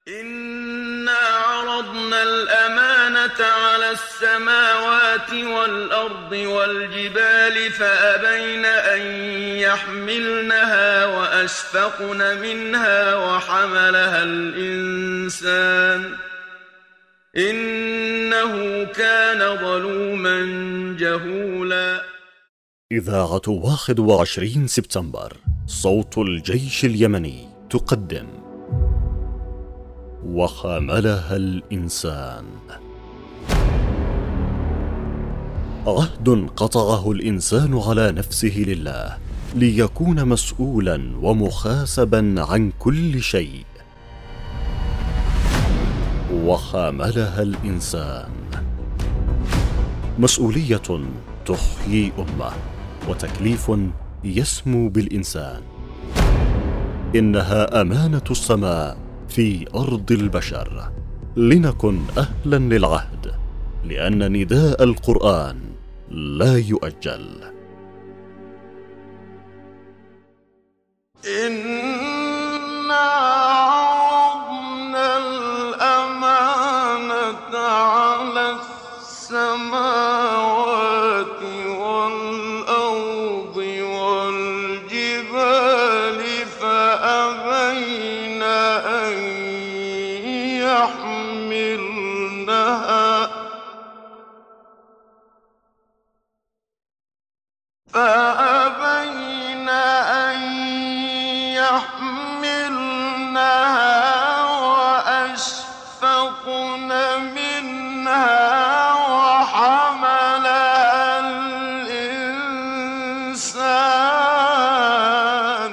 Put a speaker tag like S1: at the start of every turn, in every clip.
S1: إنا عرضنا الأمانة على السماوات والأرض والجبال فأبين أن يحملنها وأشفقن منها وحملها الإنسان إنه كان ظلوما جهولا.
S2: إذاعة 21 سبتمبر صوت الجيش اليمني تقدم وحملها الإنسان. عهد قطعه الإنسان على نفسه لله ليكون مسؤولا ومحاسبا عن كل شيء. وحملها الإنسان، مسؤولية تحيي أمة وتكليف يسمو بالإنسان. إنها أمانة السماء في أرض البشر، لنكن أهلا للعهد، لأن نداء القرآن لا يؤجل.
S1: إنا عرضنا الأمانة على السماوات والأرض والجبال فأبين أن يحملنها وأشفقن منها وحملها الإنسان.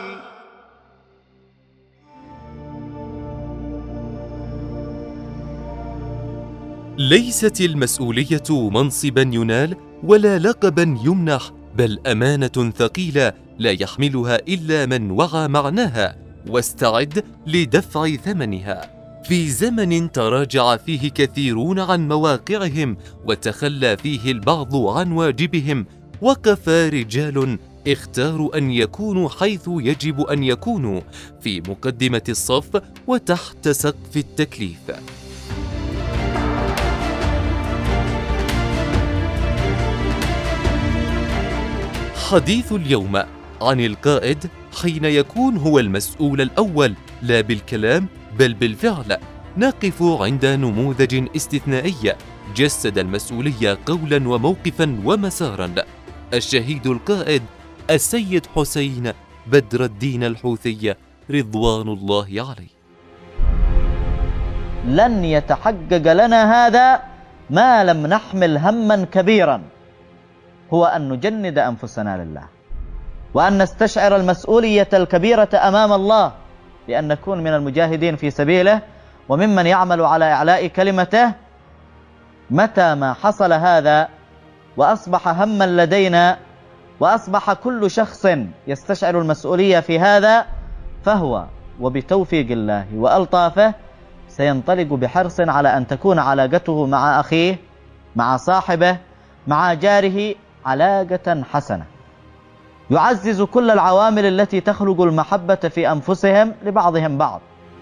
S3: ليست المسؤولية منصبا ينال ولا لقبا يمنح، بل أمانة ثقيلة لا يحملها إلا من وعى معناها واستعد لدفع ثمنها. في زمن تراجع فيه كثيرون عن مواقعهم وتخلى فيه البعض عن واجبهم، وقف رجال اختاروا أن يكونوا حيث يجب أن يكونوا، في مقدمة الصف وتحت سقف التكليف. حديث اليوم عن القائد حين يكون هو المسؤول الأول، لا بالكلام بل بالفعل. نقف عند نموذج استثنائي جسد المسؤولية قولا وموقفا ومسارا. الشهيد القائد السيد حسين بدر الدين الحوثي رضوان الله عليه.
S4: لن يتحقق لنا هذا ما لم نحمل هما كبيرا، هو أن نجند أنفسنا لله، وأن نستشعر المسؤولية الكبيرة أمام الله، لأن نكون من المجاهدين في سبيله وممن يعمل على إعلاء كلمته. متى ما حصل هذا وأصبح هما لدينا وأصبح كل شخص يستشعر المسؤولية في هذا، فهو وبتوفيق الله وألطافه سينطلق بحرص على أن تكون علاقته مع أخيه، مع صاحبه، مع جاره علاقة حسنة، يعزز كل العوامل التي تخلق المحبة في أنفسهم لبعضهم بعض.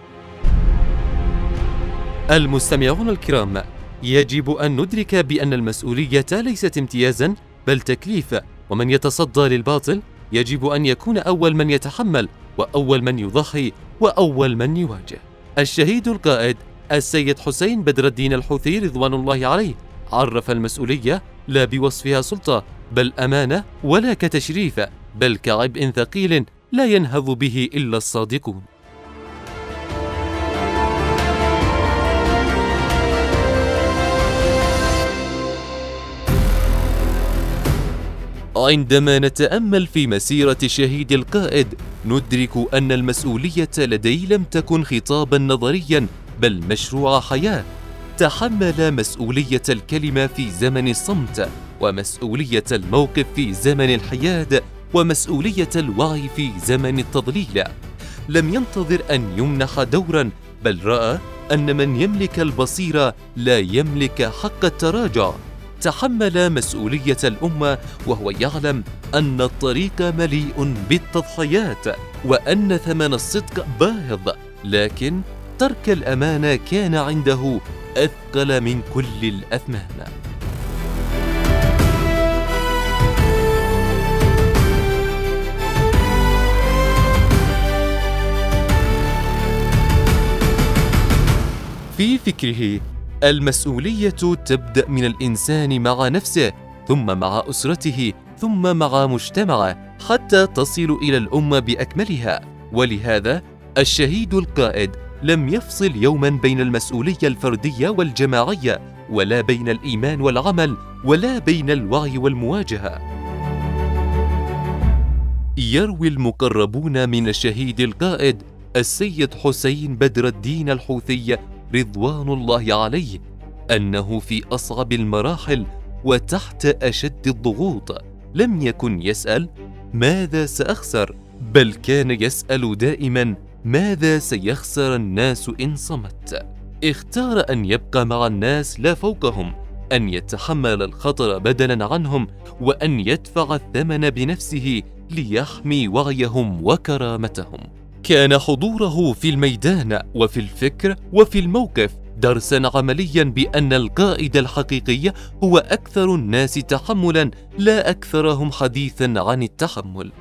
S3: المستمعون الكرام، يجب أن ندرك بأن المسؤولية ليست امتيازا بل تكليف، ومن يتصدى للباطل يجب أن يكون أول من يتحمل وأول من يضحي وأول من يواجه. الشهيد القائد السيد حسين بدر الدين الحوثي رضوان الله عليه عرف المسؤولية لا بوصفها سلطة بل أمانة، ولا كتشريف بل كعبء ثقيل لا ينهض به إلا الصادقون. عندما نتأمل في مسيرة الشهيد القائد ندرك أن المسؤولية لديه لم تكن خطابا نظريا بل مشروع حياة. تحمل مسؤولية الكلمة في زمن الصمت، ومسؤولية الموقف في زمن الحياد، ومسؤولية الوعي في زمن التضليل. لم ينتظر أن يمنح دورا بل رأى أن من يملك البصيرة لا يملك حق التراجع. تحمل مسؤولية الأمة وهو يعلم أن الطريق مليء بالتضحيات وأن ثمن الصدق باهظ، لكن ترك الأمانة كان عنده أثقل من كل الأثمان. في فكره المسؤولية تبدأ من الإنسان مع نفسه، ثم مع أسرته، ثم مع مجتمعه، حتى تصل إلى الأمة بأكملها. ولهذا الشهيد القائد لم يفصل يوما بين المسؤولية الفردية والجماعية، ولا بين الإيمان والعمل، ولا بين الوعي والمواجهة. يروي المقربون من الشهيد القائد السيد حسين بدر الدين الحوثي رضوان الله عليه أنه في أصعب المراحل وتحت أشد الضغوط لم يكن يسأل ماذا سأخسر، بل كان يسأل دائما ماذا سيخسر الناس إن صمت. اختار أن يبقى مع الناس لا فوقهم، أن يتحمل الخطر بدلا عنهم، وأن يدفع الثمن بنفسه ليحمي وعيهم وكرامتهم. كان حضوره في الميدان وفي الفكر وفي الموقف درسا عمليا بأن القائد الحقيقي هو أكثر الناس تحملا، لا أكثرهم حديثا عن التحمل.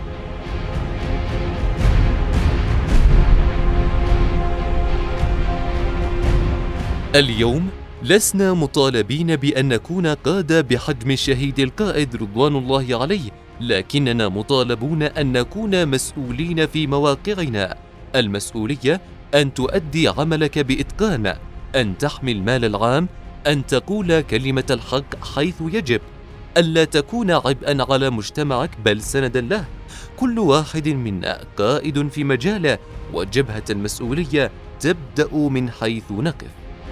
S3: اليوم لسنا مطالبين بأن نكون قادة بحجم الشهيد القائد رضوان الله عليه، لكننا مطالبون أن نكون مسؤولين في مواقعنا. المسؤولية أن تؤدي عملك بإتقان، أن تحمي المال العام، أن تقول كلمة الحق حيث يجب، ألا تكون عبئا على مجتمعك بل سندا له. كل واحد منا قائد في مجاله، وجبهة المسؤولية تبدأ من حيث نقف.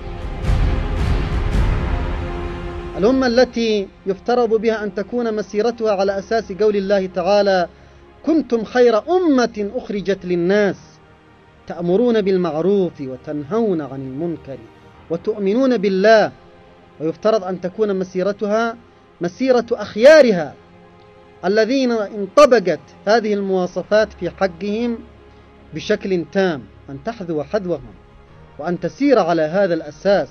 S5: الأمة التي يفترض بها أن تكون مسيرتها على أساس قول الله تعالى: كنتم خير أمة أخرجت للناس تأمرون بالمعروف وتنهون عن المنكر وتؤمنون بالله، ويفترض أن تكون مسيرتها مسيرة أخيارها الذين انطبقت هذه المواصفات في حقهم بشكل تام، أن تحذو حذوهم وأن تسير على هذا الأساس.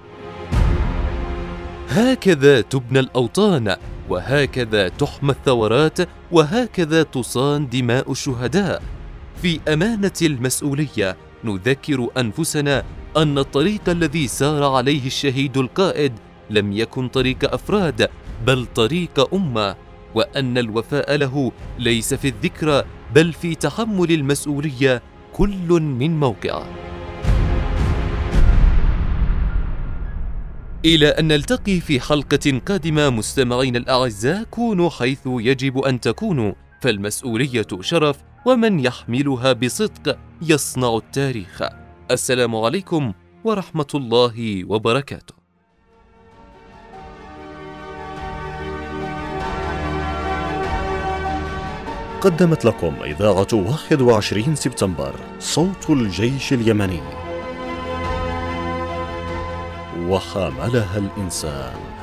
S3: هكذا تبنى الأوطان، وهكذا تحمى الثورات، وهكذا تصان دماء الشهداء. في أمانة المسؤولية نذكر أنفسنا أن الطريق الذي سار عليه الشهيد القائد لم يكن طريق أفراد بل طريق أمة، وأن الوفاء له ليس في الذكرى بل في تحمل المسؤولية كل من موقعه. إلى أن نلتقي في حلقة قادمة مستمعين الأعزاء، كونوا حيث يجب أن تكونوا، فالمسؤولية شرف، ومن يحملها بصدق يصنع التاريخ. السلام عليكم ورحمة الله وبركاته.
S2: قدمت لكم إذاعة 21 سبتمبر صوت الجيش اليمني، وحاملها الإنسان.